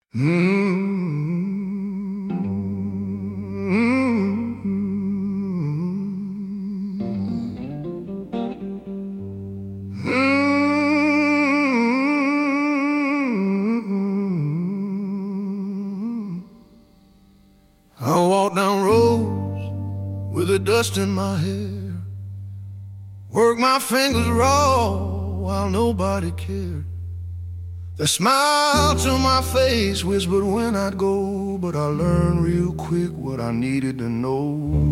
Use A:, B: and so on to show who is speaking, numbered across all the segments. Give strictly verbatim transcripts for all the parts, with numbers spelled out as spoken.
A: I walk down roads with the dust in my hair, work my fingers raw while nobody cared. The smile to my face whispered when I'd go, but I learned real quick what I needed to know.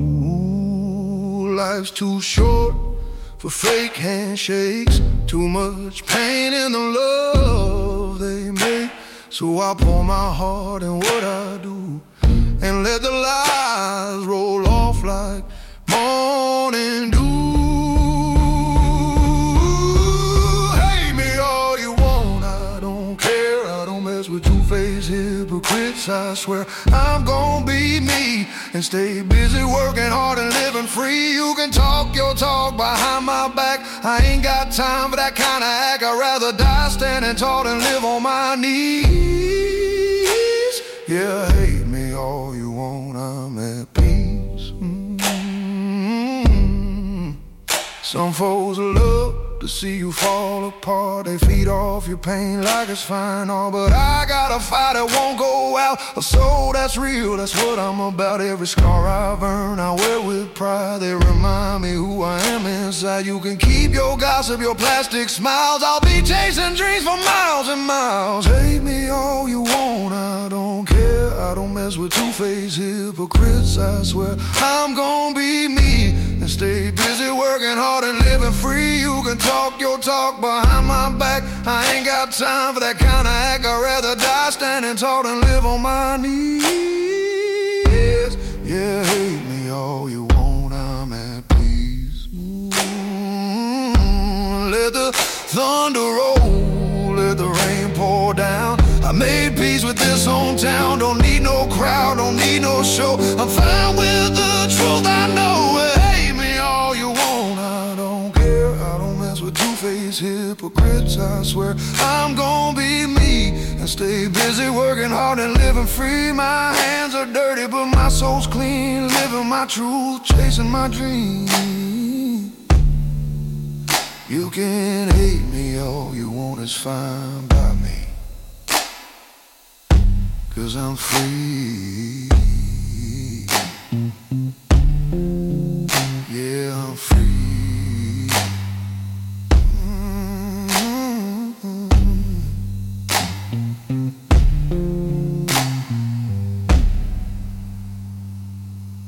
A: Life's too short for fake handshakes, too much pain in the love they make. So I pour my heart in what I do and let the lies roll off like morning dew. Hate me all you want, I don't care. I don't mess with two-faced hypocrites. I swear I'm gonna be me and stay busy working hard and living free. You can talk your talk behind my back, I ain't got time for that kind of act. I'd rather die standing tall than live on my knees. Yeah, hate me all you want, I'm at peace. mm-hmm. Some folks love to see you fall apart, they feed off your pain like it's fine all. But I got a fire that won't go out, a soul that's real, that's what I'm about. Every scar I've earned I wear with pride, they remind me who I am inside. You can keep your gossip, your plastic smiles, I'll be chasing dreams for miles and miles. Hate me all you want, I don't care. I don't mess with two-faced hypocrites. I swear I'm gonna be me and stay busy working hard and living free. You can talk your talk behind my back, I ain't got time for that kind of act. I'd rather die standing tall than live on my knees. Yeah, hate me all you want, I'm at peace. mm-hmm. Let the thunder roll, let the rain pour down. I made peace with this hometown, don't need no crowd, don't need no show. I'm fine with the truth, I know. Hate me all you want, I don't care. I don't mess with two-faced hypocrites. I swear I'm gonna be me and stay busy working hard and living free. My hands are dirty but my soul's clean, living my truth, chasing my dreams. You can hate me all you want, it's fine by me, 'cause I'm free.